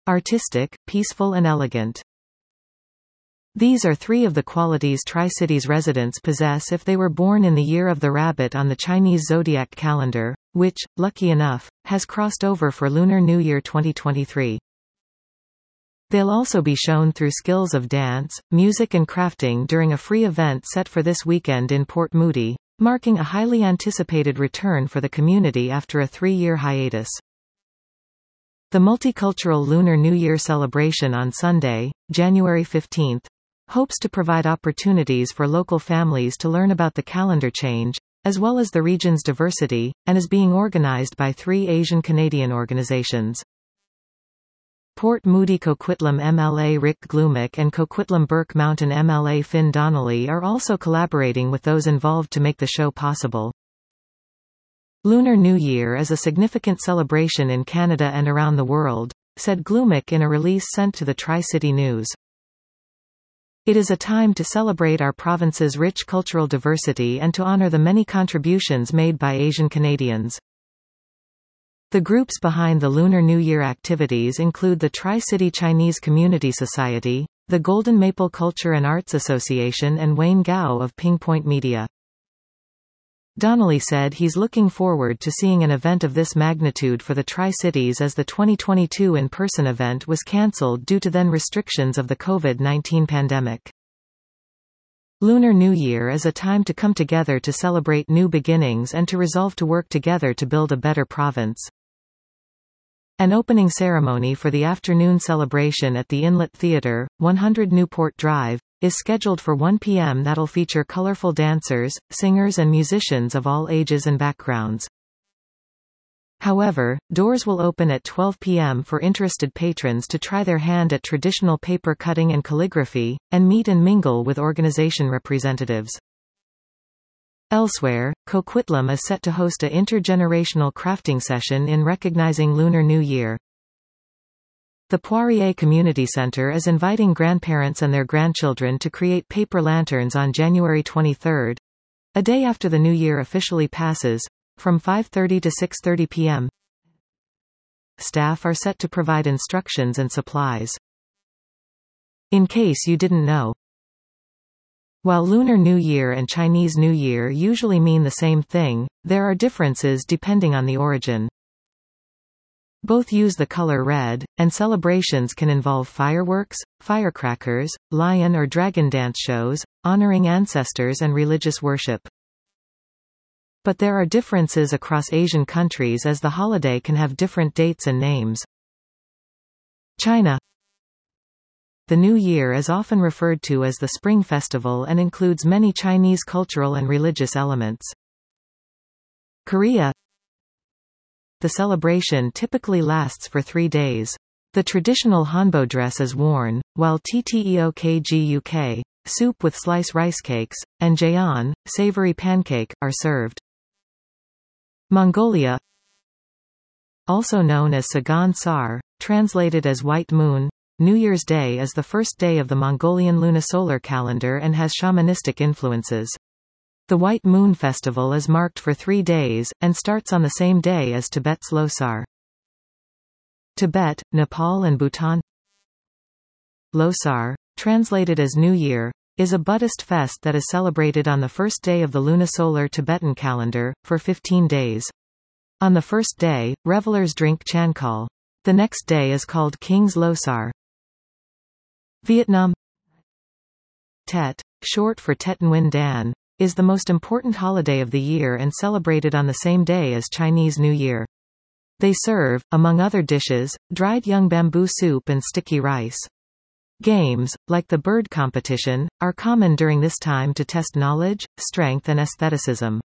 artistic, peaceful and elegant. These are three of the qualities Tri-Cities residents possess if they were born in the year of the rabbit on the Chinese zodiac calendar, which, lucky enough, has crossed over for Lunar New Year 2023. They'll also be shown through skills of dance, music and crafting during a free event set for this weekend in Port Moody, marking a highly anticipated return for the community after a 3-year hiatus. The multicultural Lunar New Year celebration on Sunday, January 15, hopes to provide opportunities for local families to learn about the calendar change, as well as the region's diversity, and is being organized by 3 Asian Canadian organizations. Port Moody Coquitlam MLA Rick Glumick and Coquitlam Burke Mountain MLA Finn Donnelly are also collaborating with those involved to make the show possible. Lunar New Year is a significant celebration in Canada and around the world, said Glumick in a release sent to the Tri-City News. It is a time to celebrate our province's rich cultural diversity and to honor the many contributions made by Asian Canadians. The groups behind the Lunar New Year activities include the Tri-City Chinese Community Society, the Golden Maple Culture and Arts Association and Wayne Gao of Ping Point Media. Donnelly said he's looking forward to seeing an event of this magnitude for the Tri-Cities as the 2022 in-person event was cancelled due to then restrictions of the COVID-19 pandemic. Lunar New Year is a time to come together to celebrate new beginnings and to resolve to work together to build a better province. An opening ceremony for the afternoon celebration at the Inlet Theatre, 100 Newport Drive, is scheduled for 1 p.m. that'll feature colorful dancers, singers and musicians of all ages and backgrounds. However, doors will open at 12 p.m. for interested patrons to try their hand at traditional paper cutting and calligraphy, and meet and mingle with organization representatives. Elsewhere, Coquitlam is set to host a intergenerational crafting session in recognizing Lunar New Year. The Poirier Community Center is inviting grandparents and their grandchildren to create paper lanterns on January 23, a day after the New Year officially passes, from 5:30 to 6:30 p.m. Staff are set to provide instructions and supplies. In case you didn't know, while Lunar New Year and Chinese New Year usually mean the same thing, there are differences depending on the origin. Both use the color red, and celebrations can involve fireworks, firecrackers, lion or dragon dance shows, honoring ancestors and religious worship. But there are differences across Asian countries as the holiday can have different dates and names. China. The New Year is often referred to as the Spring Festival and includes many Chinese cultural and religious elements. Korea. The celebration typically lasts for 3 days. The traditional hanbok dress is worn, while tteokguk, soup with sliced rice cakes, and jaeon, savory pancake, are served. Mongolia, also known as Sagan Sar, translated as White Moon, New Year's Day is the first day of the Mongolian lunisolar calendar and has shamanistic influences. The White Moon Festival is marked for 3 days, and starts on the same day as Tibet's Losar. Tibet, Nepal and Bhutan. Losar, translated as New Year, is a Buddhist fest that is celebrated on the first day of the lunisolar Tibetan calendar, for 15 days. On the first day, revelers drink chankal. The next day is called King's Losar. Vietnam. Tet, short for Tet Nguyen Dan, is the most important holiday of the year and celebrated on the same day as Chinese New Year. They serve, among other dishes, dried young bamboo soup and sticky rice. Games, like the bird competition, are common during this time to test knowledge, strength and aestheticism.